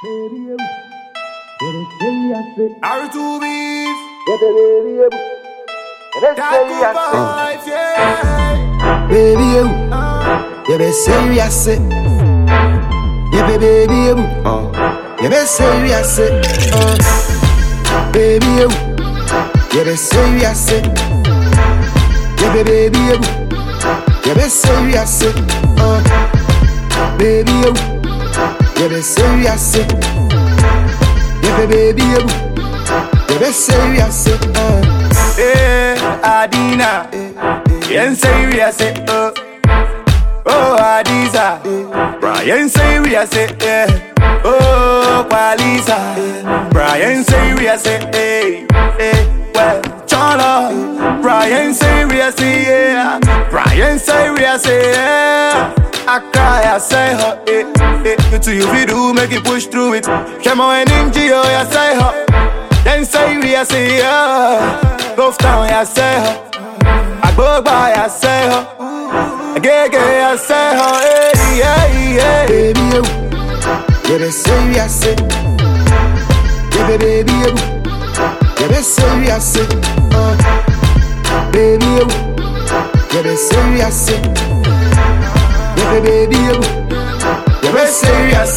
R2Bs. Baby, you be serious, baby, you be serious, baby, you be serious, baby, you be serious, baby, you be serious, baby, you be serious, Adina, Yen say we are say, oh Adiza, Brian say we are say, oh Palisa, Brian say we are say, well, Chana, Brian say we are say, Brian say we are say, I cry, I say her, you too, you do make it push through it. Come on, NGO, I say her, then say we are say, go down, I say her. I go by, I say her. I get, I say her. Yeah. Baby, you be serious, baby, you be serious, baby, you be serious, baby, you be serious,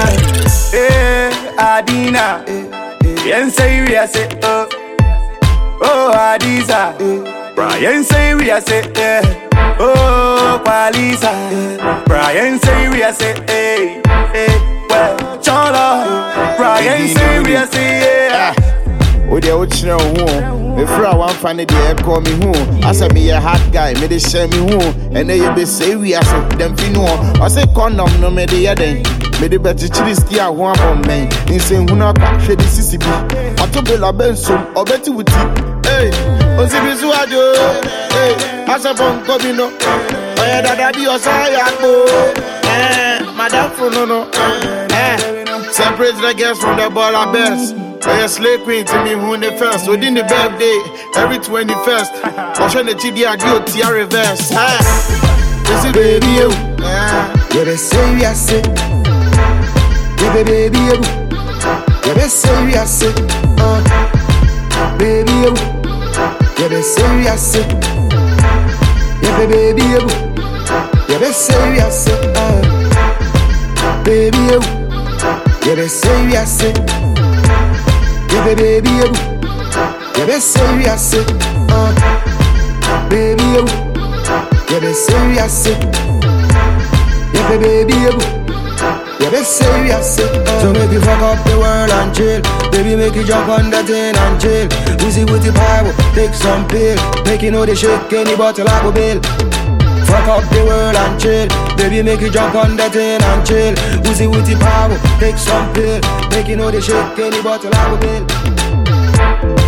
Adina, Yen say we are say, oh Adiza. Brian say we are say, oh Palisa. Brian say we are say, well, Chala. Brian say we are say, oh, the old chino home. If I want find it, they call me home. I say me a hot guy, me they share me home. And then you be say we are say them fino. I say condom no me the other. Me the better chili ski a one on me. In saying who not catch the CCB. I told Bella Benson or Betty with it. Hey, on the visual, hey, as a bone comino. Oh, yeah, that be your side, Madame Frono, separate the girls from the ball of best. Oh, yeah, slave queen to me who the first. Within the birthday, every 21st. I'll show the TD I do TR reverse. This is baby, you be serious, baby, you be serious, baby, you be serious, baby, you be serious, baby, you be serious, baby, you be serious, baby, you be serious, baby, you be serious. So make you fuck up the world and chill. Baby, make you jump on that thing and chill. Woozy with the power, take some pill. Make you know they shake any bottle like a bill. Fuck up the world and chill. Baby, make you jump on that thing and chill. Woozy with the power, take some pill. Make you know they shake any bottle like a bill.